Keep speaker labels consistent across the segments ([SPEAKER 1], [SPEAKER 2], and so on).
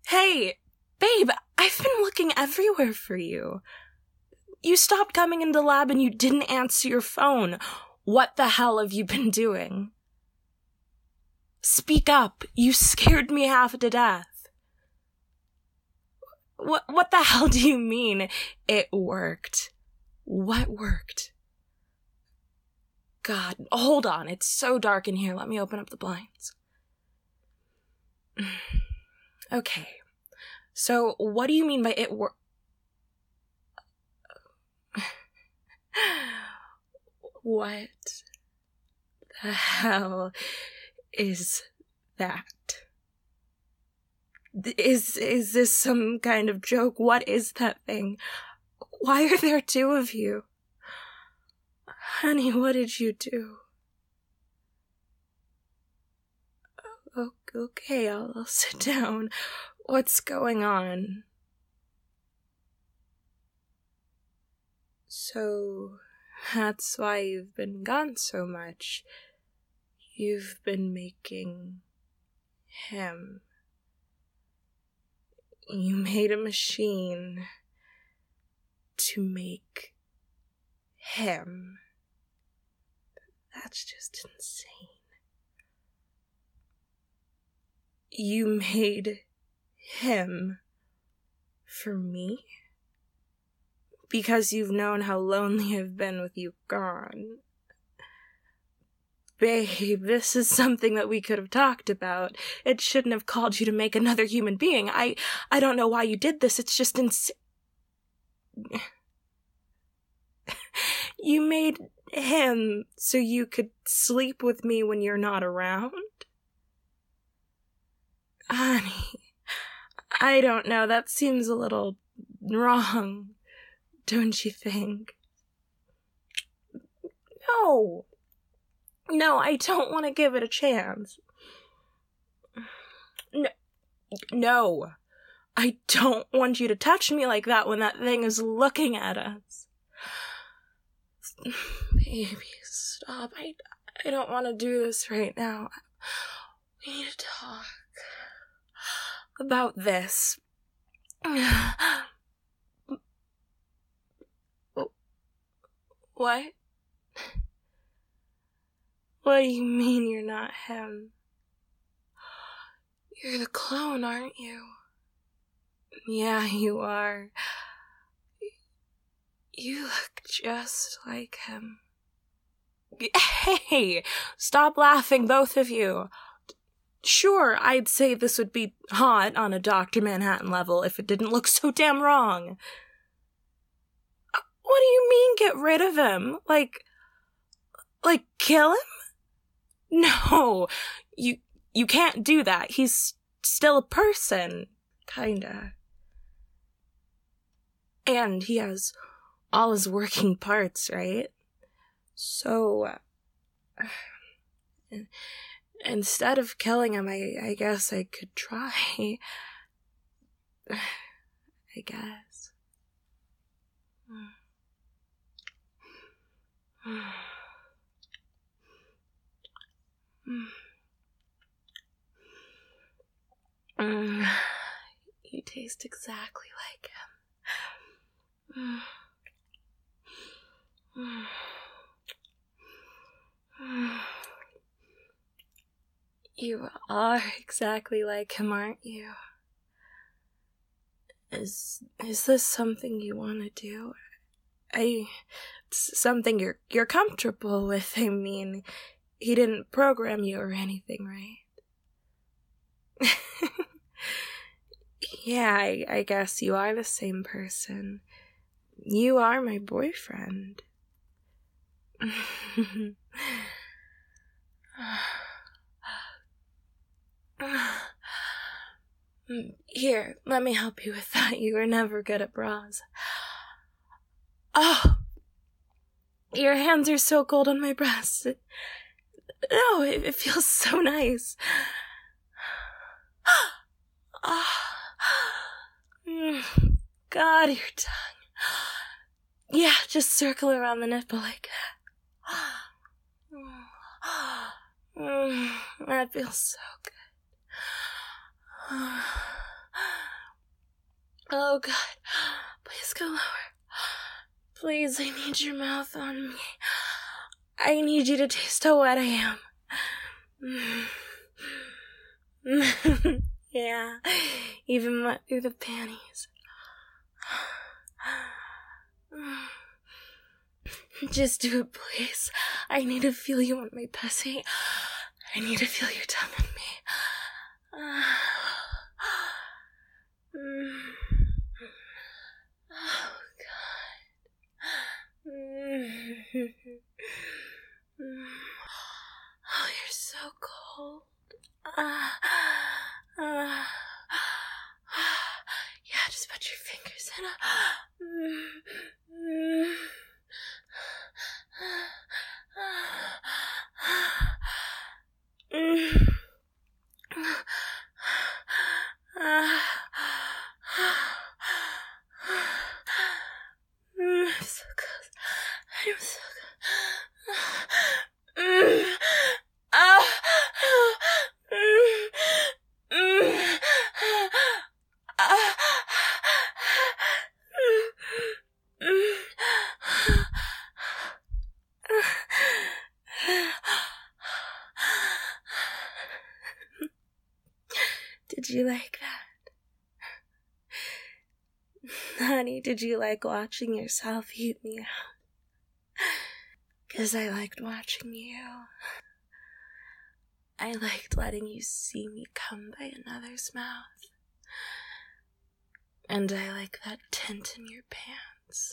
[SPEAKER 1] Hey, babe, I've been looking everywhere for you. You stopped coming into lab and you didn't answer your phone. What the hell have you been doing? Speak up. You scared me half to death. What the hell do you mean it worked? What worked? God, hold on. It's so dark in here. Let me open up the blinds. Okay. So, what do you mean by it worked? What the hell is that? Is this some kind of joke? What is that thing? Why are there two of you? Honey, what did you do? Okay, I'll sit down. What's going on? So, that's why you've been gone so much. You've been making him. You made a machine to make him. That's just insane. You made him for me? Because you've known how lonely I've been with you gone. Babe, this is something that we could have talked about. It shouldn't have called you to make another human being. I don't know why you did this. It's just You made him so you could sleep with me when you're not around? Honey, I don't know. That seems a little wrong, don't you think? No, I don't want to give it a chance. No, I don't want you to touch me like that when that thing is looking at us. Baby, stop. I don't want to do this right now. We need to talk about this. What? What do you mean you're not him? You're the clone, aren't you? Yeah, you are. You look just like him. Hey, stop laughing, both of you. Sure, I'd say this would be hot on a Dr. Manhattan level if it didn't look so damn wrong. What do you mean, get rid of him? Like kill him? No, you can't do that. He's still a person, kinda. And he has all his working parts, right? So, instead of killing him, I guess I could try. I guess. You taste exactly like him. You are exactly like him, aren't you? Is this something you want to do? It's something you're comfortable with. I mean, he didn't program you or anything, right? Yeah, I guess you are the same person. You are my boyfriend. Here, let me help you with that. You were never good at bras. Oh, your hands are so cold on my breasts. It feels so nice. God, your tongue. Yeah, just circle around the nipple like that. That feels so good. Oh, God. Please go lower. Please, I need your mouth on me. I need you to taste how wet I am. Yeah, even wet through the panties. Just do it, please. I need to feel you on my pussy. I need to feel your tongue on me. Oh, God. Oh, you're so cold. Yeah, just put your fingers in. I'm so close. I'm so close. Did you like that? Honey, did you like watching yourself eat me out? 'Cause I liked watching you. I liked letting you see me come by another's mouth. And I like that tint in your pants.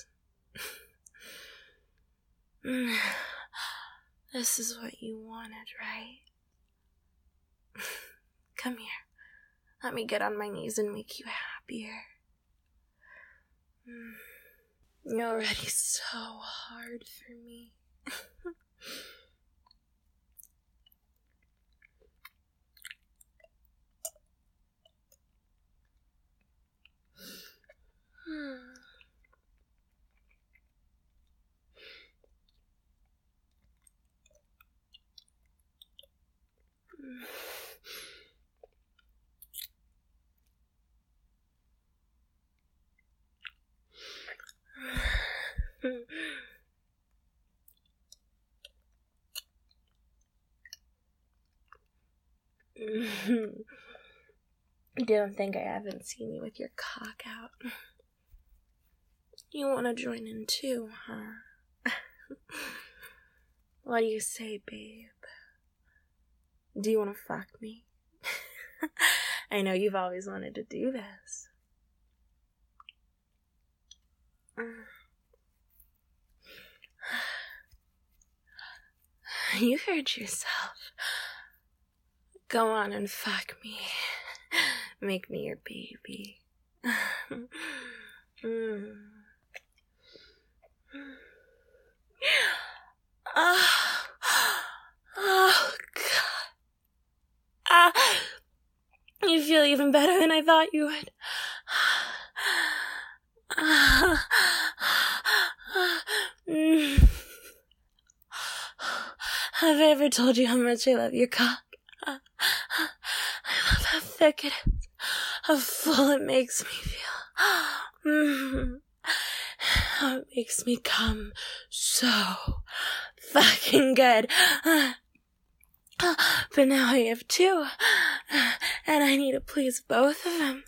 [SPEAKER 1] This is what you wanted, right? Come here. Let me get on my knees and make you happier. You're already so hard for me. Don't think I haven't seen you with your cock out. You want to join in too, huh? What do you say, babe? Do you want to fuck me? I know you've always wanted to do this. You heard yourself. Go on and fuck me. Make me your baby. Oh, God. You feel even better than I thought you would. Have I ever told you how much I love your cock? I love how thick it is, how full it makes me feel. How it makes me come so fucking good. But now I have two, and I need to please both of them.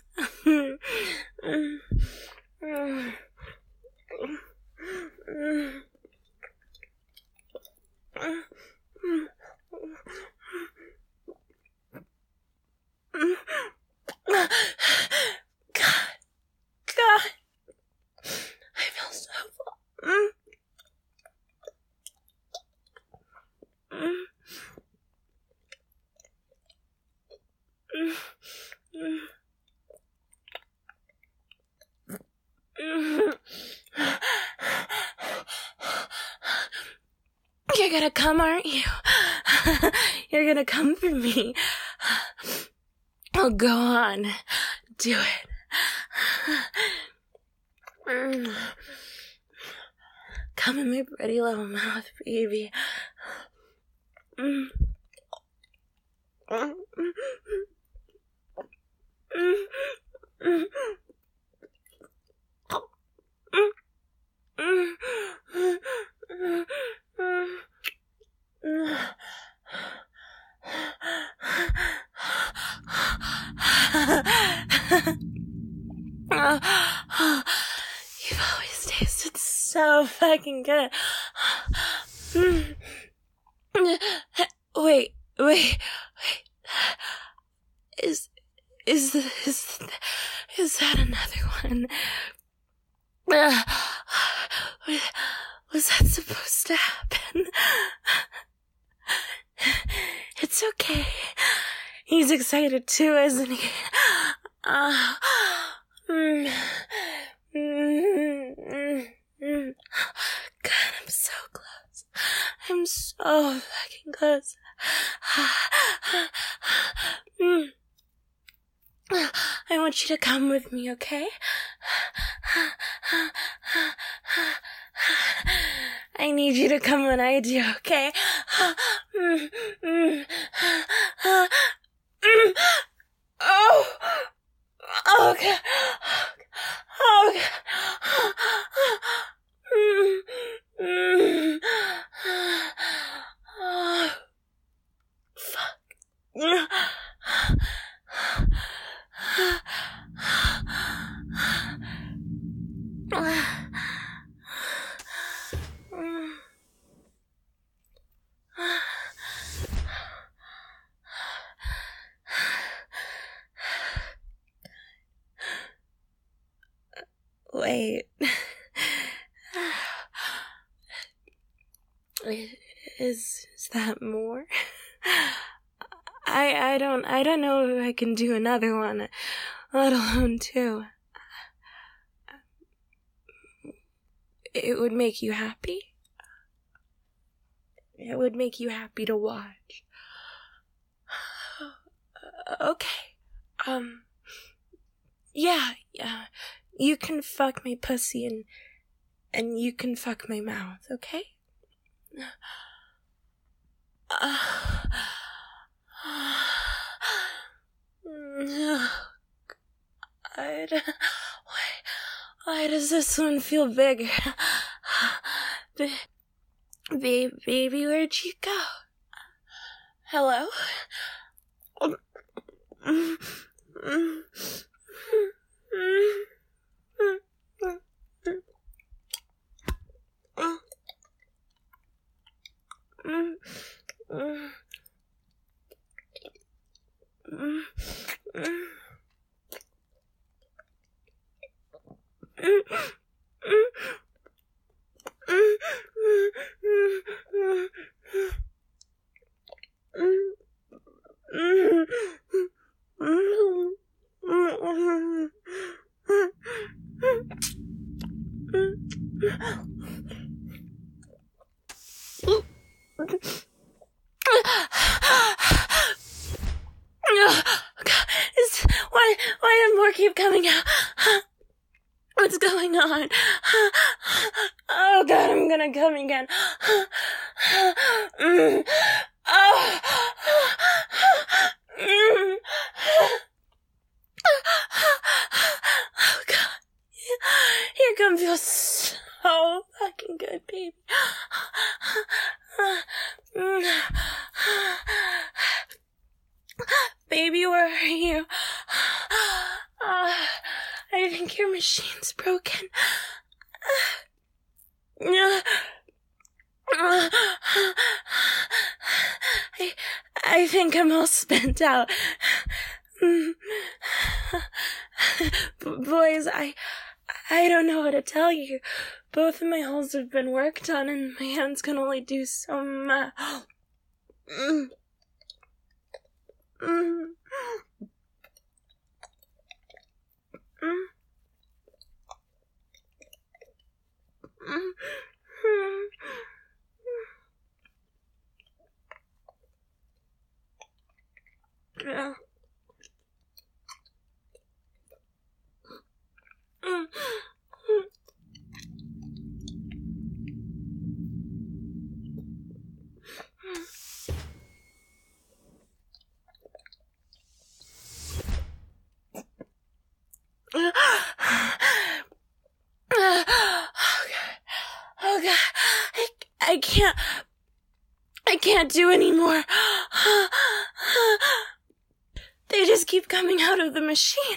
[SPEAKER 1] God, I feel so full. You're gonna come, aren't you? You're gonna come for me. Oh, go on. Do it. Come in my pretty little mouth, baby. You've always tasted so fucking good. Wait. Is that another one? Was that supposed to happen? It's okay. He's excited too, isn't he? God, I'm so close. I'm so fucking close. I want you to come with me, okay? I need you to come when I do, okay? Oh, God. Oh, God. Oh, fuck. Wait. Is that more? I don't know if I can do another one, let alone two. It would make you happy? It would make you happy to watch. Okay. Yeah. You can fuck my pussy and you can fuck my mouth, okay? God. Why does this one feel bigger? Baby, where'd you go? Hello? Why did more keep coming out? What's going on? Oh God, I'm gonna come again. Oh God, your gum feels so fucking good, baby. Baby, where are you? I think your machine's broken. I think I'm all spent out. Boys, I don't know what to tell you. Both of my holes have been worked on and my hands can only do so much. Yeah. Oh God. I can't do anymore. They just keep coming out of the machine.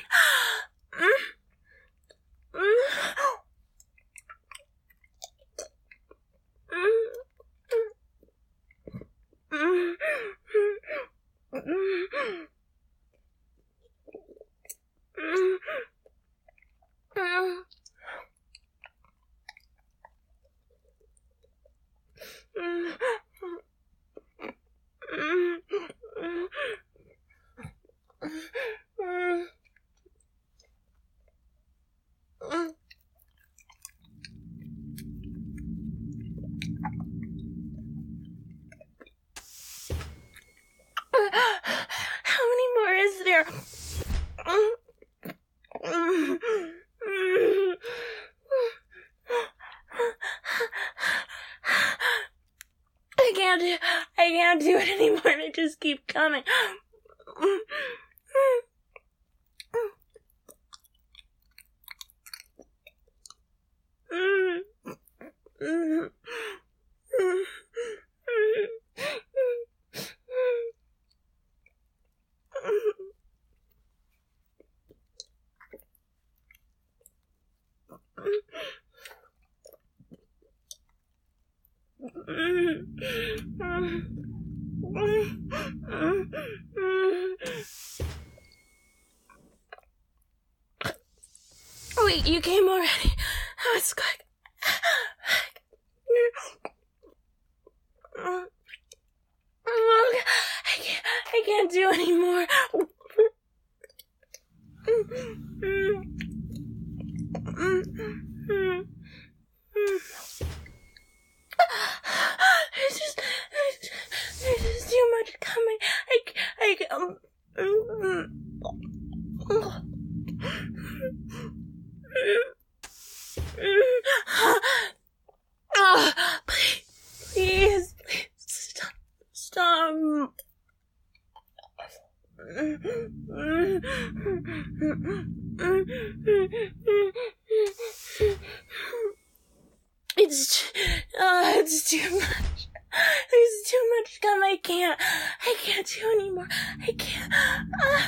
[SPEAKER 1] How many more is there? I can't do it anymore. They just keep coming. Wait, you came already? Oh, it's quick. I can't do anymore. There's just too much coming. Please, stop. It's too much. There's too much gum. I can't do anymore. I can't.